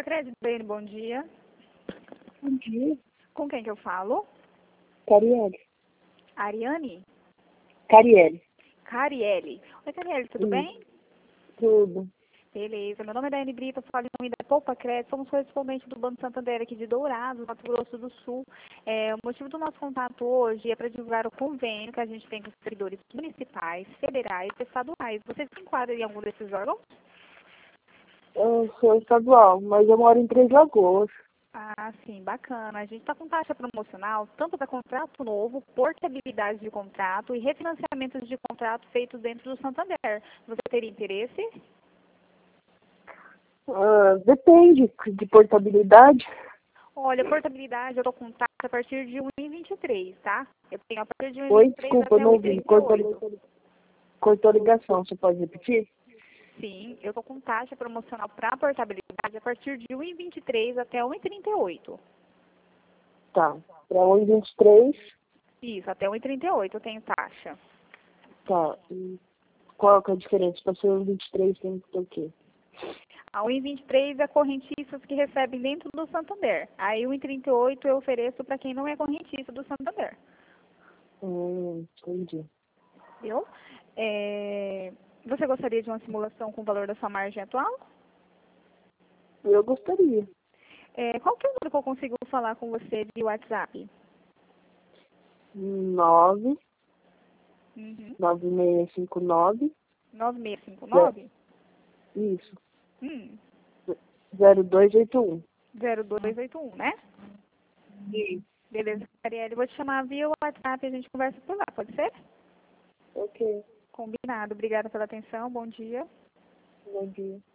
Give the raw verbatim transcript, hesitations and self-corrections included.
Crédito Bem, bom dia. Bom dia. Com quem que eu falo? Cariele. Ariane? Cariele. Cariele. Oi, Cariele, tudo Hum. bem? Tudo. Beleza. Meu nome é Daiane Brito, eu falo em nome da Poupa Crédito. Somos correspondentes do Banco Santander aqui de Dourados, Mato Grosso do Sul. É, o motivo do nosso contato hoje é para divulgar o convênio que a gente tem com os servidores municipais, federais e estaduais. Você se enquadra em algum desses órgãos? Eu sou estadual, mas eu moro em Três Lagoas. Ah, sim, bacana. A gente está com taxa promocional tanto para contrato novo, portabilidade de contrato e refinanciamentos de contrato feitos dentro do Santander. Você teria interesse? Ah, depende de portabilidade. Olha, portabilidade eu estou com taxa a partir de um e vinte e três, tá? Eu tenho a partir de Oi, um e vinte e três desculpa, eu até não ouvi. Cortou, um e trinta e oito. cortou a ligação, você pode repetir? Sim, eu estou com taxa promocional para portabilidade a partir de um e vinte e três até um e trinta e oito. Tá. Para um e vinte e três, Isso, até um e trinta e oito eu tenho taxa. tá. E qual que é a diferença? Para ser um e vinte e três tem que ter o quê? A um e vinte e três é correntistas que recebem dentro do Santander. Aí um e trinta e oito eu ofereço para quem não é correntista do Santander. Hum, entendi. Viu? É, Você gostaria de uma simulação com o valor da sua margem atual? Eu gostaria. É, qual que é o número que eu consigo falar com você de WhatsApp? Nove, Uhum. nove seis cinco nove, nove seis cinco nove? isso, Hum, zero dois oito um. zero dois oito um, né? Isso. Beleza, Arielle. Vou te chamar via WhatsApp e a gente conversa por lá, pode ser? Ok. Combinado. Obrigada pela atenção. Bom dia. Bom dia.